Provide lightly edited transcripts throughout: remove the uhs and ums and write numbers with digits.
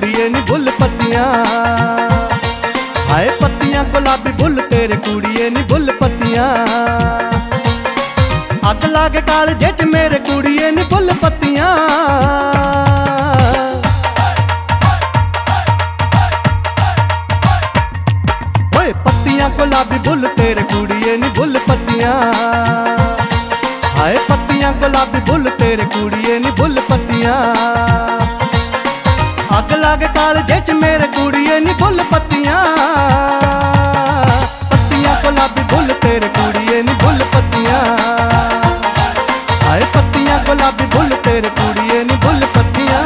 कुड़िए नी bull पत्तियां। हाय पत्तियां गुलाबी बुल तेरे कुड़िए नी बुल पत्तियां। अग लागे कालजे च मेरे कुड़िए नी बुल पत्तियां। ओए पत्तियां गुलाबी बुल तेरे कुड़िए नी बुल पत्तियां। हाय पत्तियां गुलाबी बुल तेरे कुड़िए नी बुल पत्तियां। अग लागे कालजे च मेरे कुड़िए नी बुल पत्तियां। पत्तियां गुलाबी बुल तेरे कुड़िए नी बुल पत्तियां। हाय पत्तियां गुलाबी बुल तेरे कुड़िए नी बुल पत्तियां।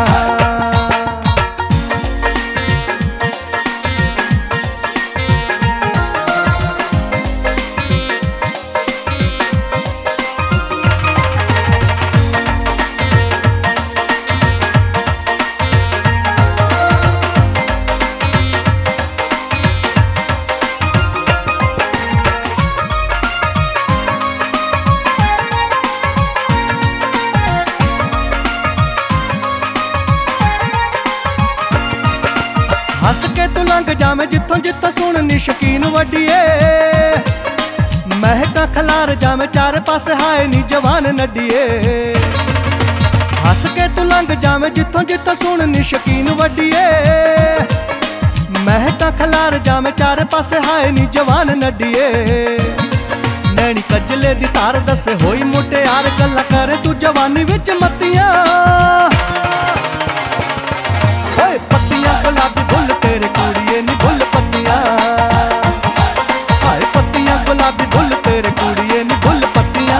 हस के तू लंघ जावे जिथों जिथों सुननी शकीन वड्डीए। महका खलार जावे चारे पासे हाय नी जवान नड्डीए। हस के तू लंघ जावे जिथों जिथों सुननी शकीन वड्डीए। महका खलार जावे चारे पासे हाय नी जवान नड्डीए। नैनी कजले दी तार दसे होई मुटियार गल्लां करे तू जवानी विच मत्तियां। ओए पत्तियां गुलाबी बुल तेरे कुड़िए नी बुल पत्तियां। हाय पत्तियां गुलाबी बुल तेरे कुड़िए नी बुल पत्तियां।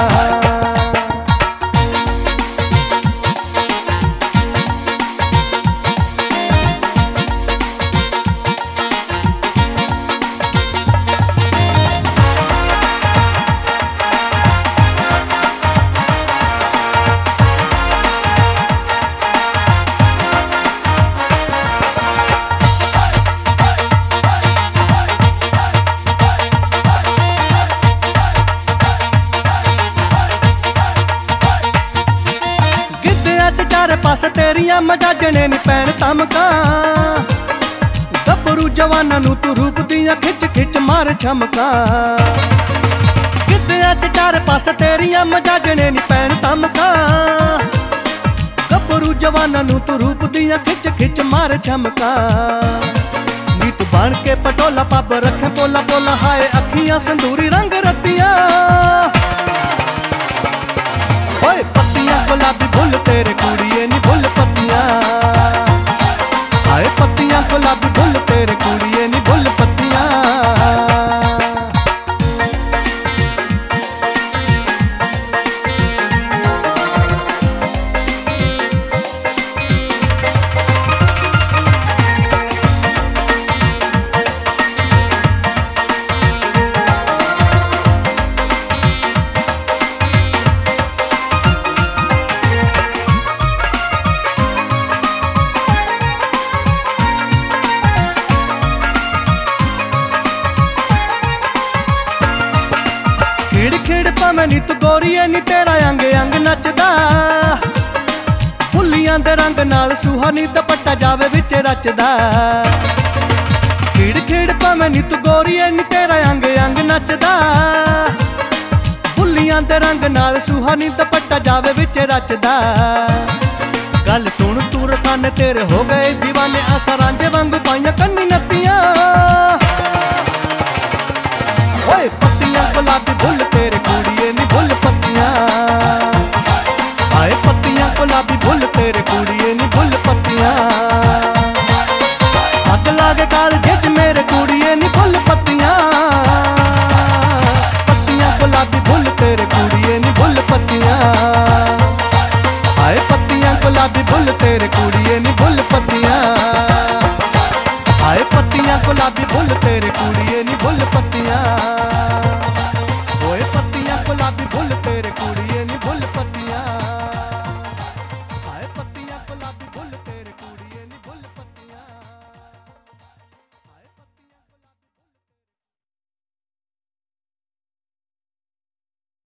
चारे पास तेरियां मजाजने नी पैण तमका। गभरू जवाना नू तू रूप दियां खिच खिच मार छमका। गिद्धियां च चारे पास तेरियां मजाजने नी पैण तमका। गभरू जवाना नू तू रूप दियां खिच खिच मार छमका। नी तू बन के पटोला पब रखे पोला पोला हाय अखियां संदूरी रंग रत्तियां। ओए पत्तियां गुलाबी बुल तेरे कुड़िए नी बुल पत्तियां। हाय पत्तियां गुलाबी बुल तेरे कुड़िए नी बुल पत्तियां। खिड़ खिड़ भावें नी तू गोरीए नी तेरा अंग अंग नचदा। फुल्लियां दे रंग नाल सूहा नी दुपट्टा जावे विच रचदा। खिड़ खिड़ भावें नी तू गोरीए नी तेरा अंग अंग नचदा। फुल्लियां दे रंग नाल सूहा नी दुपट्टा जावे विच रचदा। गल सुन तू रताने तेरे हो गए दीवाने आसा रांझे वांगू पाइयां कन्नी नत्तियां। ओए पत्तियां गुलाबी बुल तेरे कुड़िए नी बुल पत्तियां। हाय पत्तियां गुलाबी बुल तेरे कुड़िए नी बुल पत्तियां। अग लागे कालजे च मेरे कुड़िए नी बुल पत्तियां। पत्तियां गुलाबी बुल तेरे कुड़िए नी बुल पत्तियां। हाय पत्तियां गुलाबी बुल तेरे कुड़िए नी बुल पत्तियां। हाय पत्तियां गुलाबी बुल तेरे कुड़िए नी बुल पत्तियां।